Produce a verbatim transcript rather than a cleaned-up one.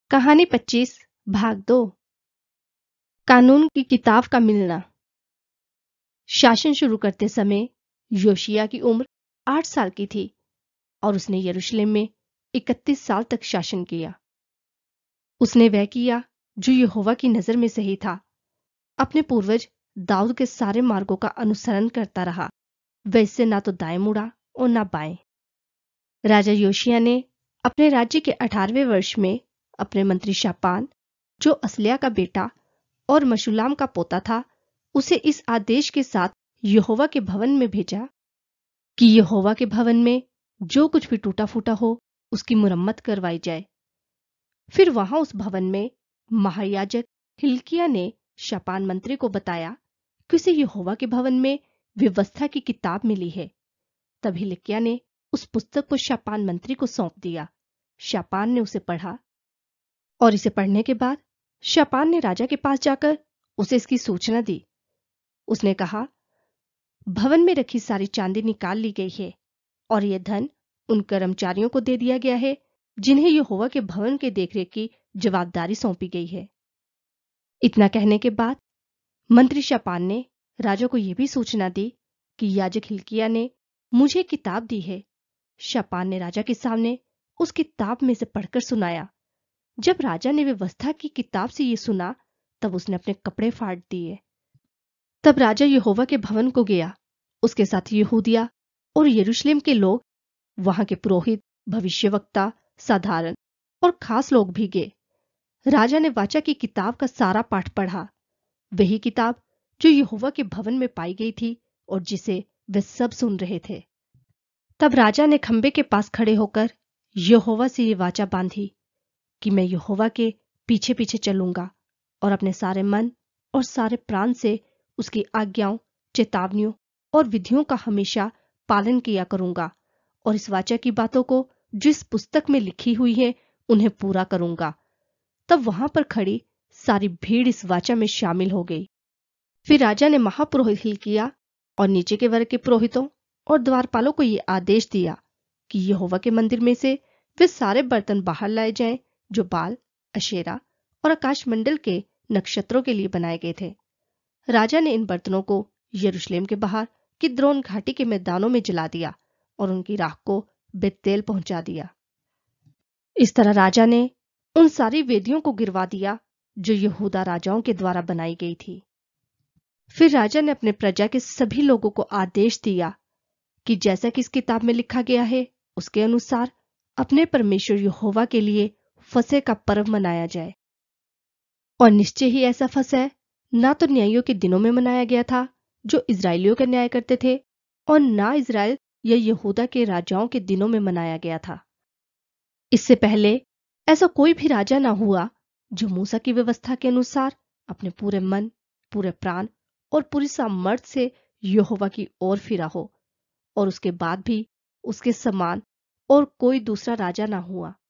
कहानी पच्चीस भाग दो। कानून की किताब का मिलना। शासन शुरू करते समय योशिया की उम्र आठ साल की थी और उसने यरूशलेम में इकतीस साल तक शासन किया। उसने वह किया जो यहोवा की नजर में सही था। अपने पूर्वज दाऊद के सारे मार्गों का अनुसरण करता रहा, वैसे ना तो दाएं मुड़ा और ना बाएं। राजा योशिया ने अपने राज्य के अठारहवें वर्ष में अपने मंत्री शापान, जो असल्याह का बेटा और मशुल्लाम का पोता था, उसे इस आदेश के साथ यहोवा के भवन में भेजा कि यहोवा के भवन में जो कुछ भी टूटा फूटा हो उसकी मुरम्मत करवाई जाए। फिर वहां उस भवन में महायाजक हिल्किय्याह ने शापान मंत्री को बताया कि उसे यहोवा के भवन में व्यवस्था की किताब मिली है। तब हिल्किय्याह ने उस पुस्तक को शापान मंत्री को सौंप दिया। शापान ने उसे पढ़ा और इसे पढ़ने के बाद शापान ने राजा के पास जाकर उसे इसकी सूचना दी। उसने कहा, भवन में रखी सारी चांदी निकाल ली गई है और यह धन उन कर्मचारियों को दे दिया गया है जिन्हें यहोवा के भवन के देखरेख की जवाबदारी सौंपी गई है। इतना कहने के बाद मंत्री शापान ने राजा को यह भी सूचना दी कि याजक हिल्किय्याह ने मुझे किताब दी है। शापान ने राजा के सामने उस किताब में से पढ़कर सुनाया। जब राजा ने व्यवस्था की किताब से यह सुना, तब उसने अपने कपड़े फाड़ दिए। तब राजा यहोवा के भवन को गया, उसके साथ यहूदिया और यरूशलेम के लोग, वहां के पुरोहित, भविष्यवक्ता, साधारण और खास लोग भी गए। राजा ने वाचा की किताब का सारा पाठ पढ़ा, वही किताब जो यहोवा के भवन में पाई गई थी और जिसे वे सब सुन रहे थे। तब राजा ने खंबे के पास खड़े होकर यहोवा से ये वाचा बांधी कि मैं यहोवा के पीछे पीछे चलूंगा और अपने सारे मन और सारे प्राण से उसकी आज्ञाओं, चेतावनियों और विधियों का हमेशा पालन किया करूंगा और इस वाचा की बातों को जिस पुस्तक में लिखी हुई है उन्हें पूरा करूंगा। तब वहां पर खड़ी सारी भीड़ इस वाचा में शामिल हो गई। फिर राजा ने महापुरोहित हिल्किय्याह और नीचे के वर्ग के पुरोहितों और द्वारपालों को यह आदेश दिया कि यहोवा के मंदिर में से वे सारे बर्तन बाहर लाए जाएं जो बाल, अशेरा और आकाश मंडल के नक्षत्रों के लिए बनाए गए थे। राजा ने इन बर्तनों को यरूशलेम के बाहर किद्रोन घाटी के मैदानों में जला दिया और उनकी राख को बेतेल पहुंचा दिया। इस तरह राजा ने उन सारी वेदियों को गिरवा दिया जो यहूदा राजाओं के द्वारा बनाई गई थी। फिर राजा ने अपने प्रजा के सभी लोगों को आदेश दिया कि जैसा कि इस किताब में लिखा गया है उसके अनुसार अपने परमेश्वर यहोवा के लिए फसह का पर्व मनाया जाए। और निश्चय ही ऐसा फसह ना तो न्यायियों के दिनों में मनाया गया था जो इजराइलियों का न्याय करते थे, और ना इजराइल या यहूदा के राजाओं के दिनों में मनाया गया था। इससे पहले ऐसा कोई भी राजा ना हुआ जो मूसा की व्यवस्था के अनुसार अपने पूरे मन, पूरे प्राण और पूरी सामर्थ से यहोवा की ओर फिरा हो, और उसके बाद भी उसके समान और कोई दूसरा राजा ना हुआ।